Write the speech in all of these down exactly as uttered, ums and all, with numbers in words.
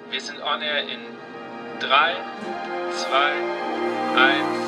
Wir sind on air in drei, zwei, eins.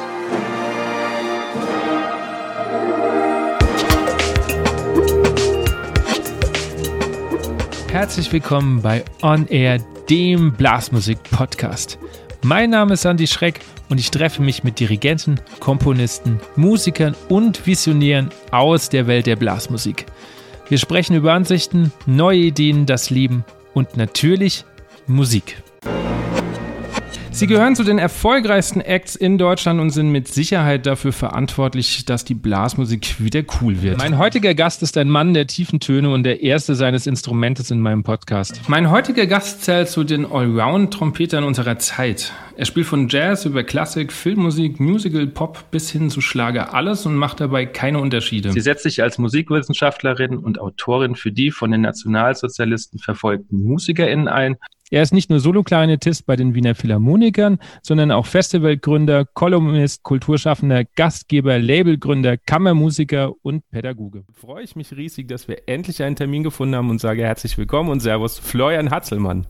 Herzlich willkommen bei On Air, dem Blasmusik-Podcast. Mein Name ist Andi Schreck und ich treffe mich mit Dirigenten, Komponisten, Musikern und Visionären aus der Welt der Blasmusik. Wir sprechen über Ansichten, neue Ideen, das Leben und natürlich Musik. Sie gehören zu den erfolgreichsten Acts in Deutschland und sind mit Sicherheit dafür verantwortlich, dass die Blasmusik wieder cool wird. Mein heutiger Gast ist ein Mann der tiefen Töne und der erste seines Instrumentes in meinem Podcast. Mein heutiger Gast zählt zu den Allround-Trompetern unserer Zeit. Er spielt von Jazz über Klassik, Filmmusik, Musical, Pop bis hin zu Schlager alles und macht dabei keine Unterschiede. Sie setzt sich als Musikwissenschaftlerin und Autorin für die von den Nationalsozialisten verfolgten MusikerInnen ein. Er ist nicht nur Solo-Klarinettist bei den Wiener Philharmonikern, sondern auch Festivalgründer, Kolumnist, Kulturschaffender, Gastgeber, Labelgründer, Kammermusiker und Pädagoge. Freue ich mich riesig, dass wir endlich einen Termin gefunden haben und sage herzlich willkommen und Servus, Florian Hatzelmann.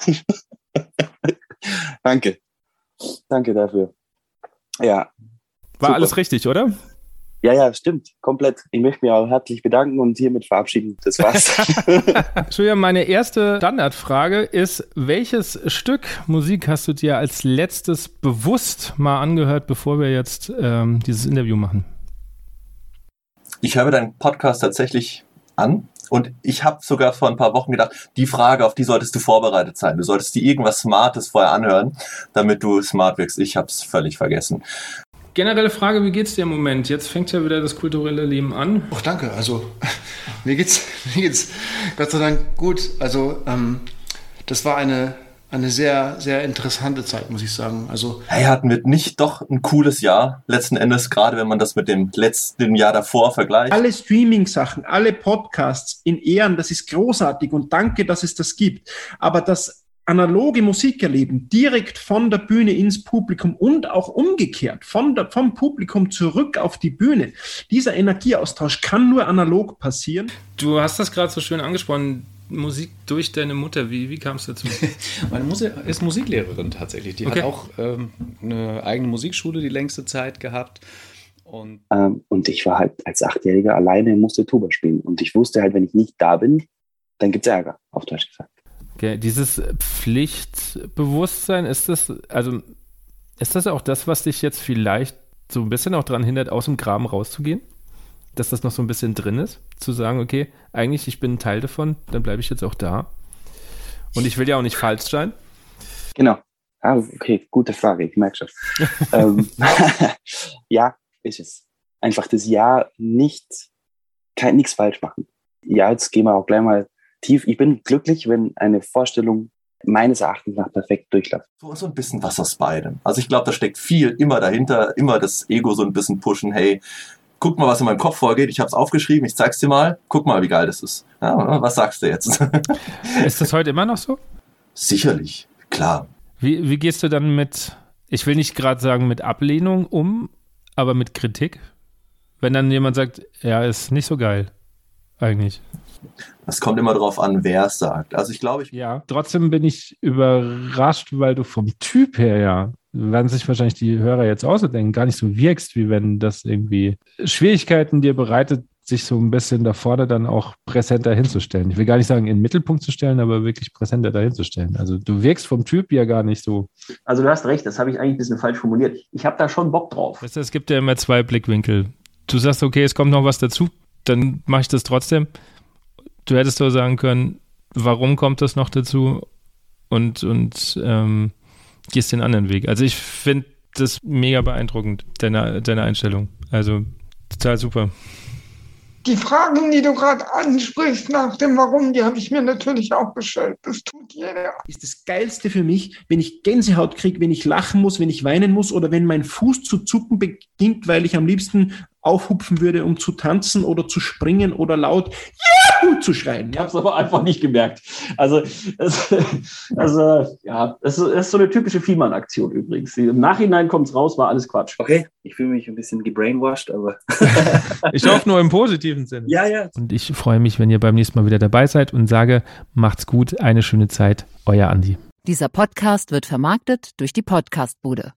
Danke. Danke dafür. Ja. War super. Alles richtig, oder? Ja, ja, stimmt. Komplett. Ich möchte mich auch herzlich bedanken und hiermit verabschieden. Das war's. Entschuldigung, meine erste Standardfrage ist, welches Stück Musik hast du dir als letztes bewusst mal angehört, bevor wir jetzt ähm, dieses Interview machen? Ich höre deinen Podcast tatsächlich an und ich habe sogar vor ein paar Wochen gedacht, die Frage, auf die solltest du vorbereitet sein. Du solltest dir irgendwas Smartes vorher anhören, damit du smart wirkst. Ich habe es völlig vergessen. Generelle Frage, wie geht's dir im Moment? Jetzt fängt ja wieder das kulturelle Leben an. Ach, danke. Also mir geht's, mir geht's Gott sei Dank gut. Also ähm, das war eine, eine sehr, sehr interessante Zeit, muss ich sagen. Also hey, hatten wir nicht doch ein cooles Jahr, letzten Endes, gerade wenn man das mit dem letzten Jahr davor vergleicht? Alle Streaming-Sachen, alle Podcasts in Ehren, das ist großartig und danke, dass es das gibt. Aber das analoge Musikerleben direkt von der Bühne ins Publikum und auch umgekehrt von der, vom Publikum zurück auf die Bühne. Dieser Energieaustausch kann nur analog passieren. Du hast das gerade so schön angesprochen, Musik durch deine Mutter. Wie, wie kam es dazu? Meine Mutter ist Musiklehrerin tatsächlich. Die okay. hat auch ähm, eine eigene Musikschule die längste Zeit gehabt. Und, ähm, und ich war halt als Achtjähriger alleine und musste Tuba spielen. Und ich wusste halt, wenn ich nicht da bin, dann gibt's Ärger, auf Deutsch gesagt. Okay, dieses Pflichtbewusstsein, ist das, also ist das auch das, was dich jetzt vielleicht so ein bisschen auch daran hindert, aus dem Graben rauszugehen? Dass das noch so ein bisschen drin ist? Zu sagen, okay, eigentlich, ich bin ein Teil davon, dann bleibe ich jetzt auch da. Und ich will ja auch nicht falsch sein. Genau. Ah, okay, gute Frage, ich merke schon. ähm, ja, ist es. Einfach das Jahr nicht, kein, nichts falsch machen. Ja, jetzt gehen wir auch gleich mal tief. Ich bin glücklich, wenn eine Vorstellung meines Erachtens nach perfekt durchläuft. So, so ein bisschen was aus beidem. Also ich glaube, da steckt viel immer dahinter, immer das Ego so ein bisschen pushen. Hey, guck mal, was in meinem Kopf vorgeht. Ich habe es aufgeschrieben, ich zeig's dir mal. Guck mal, wie geil das ist. Ja, was sagst du jetzt? Ist das heute immer noch so? Sicherlich, klar. Wie, wie gehst du dann mit, ich will nicht gerade sagen mit Ablehnung um, aber mit Kritik? Wenn dann jemand sagt, ja, ist nicht so geil, eigentlich. Das kommt immer drauf an, wer es sagt. Also ich glaube, ich... Ja, trotzdem bin ich überrascht, weil du vom Typ her ja, werden sich wahrscheinlich die Hörer jetzt ausdenken, gar nicht so wirkst, wie wenn das irgendwie Schwierigkeiten dir bereitet, sich so ein bisschen da vorne dann auch präsenter hinzustellen. Ich will gar nicht sagen, in den Mittelpunkt zu stellen, aber wirklich präsenter dahinzustellen. Also du wirkst vom Typ ja gar nicht so. Also du hast recht, das habe ich eigentlich ein bisschen falsch formuliert. Ich habe da schon Bock drauf. Weißt du, es gibt ja immer zwei Blickwinkel. Du sagst, okay, es kommt noch was dazu, dann mache ich das trotzdem. Du hättest doch sagen können, warum kommt das noch dazu und, und ähm, gehst den anderen Weg. Also ich finde das mega beeindruckend, deine, deine Einstellung. Also total super. Die Fragen, die du gerade ansprichst nach dem Warum, die habe ich mir natürlich auch gestellt. Das tut jeder. Ist das Geilste für mich, wenn ich Gänsehaut kriege, wenn ich lachen muss, wenn ich weinen muss oder wenn mein Fuß zu zucken beginnt, weil ich am liebsten aufhupfen würde, um zu tanzen oder zu springen oder laut Juhu zu schreien. Ich habe es aber einfach nicht gemerkt. Also, es, also ja, es ist so eine typische Fiemann-Aktion übrigens. Im Nachhinein kommt es raus, war alles Quatsch. Okay, ich fühle mich ein bisschen gebrainwashed, aber... Ich hoffe nur im positiven Sinne. Ja, ja. Und ich freue mich, wenn ihr beim nächsten Mal wieder dabei seid und sage, macht's gut, eine schöne Zeit, euer Andi. Dieser Podcast wird vermarktet durch die Podcastbude.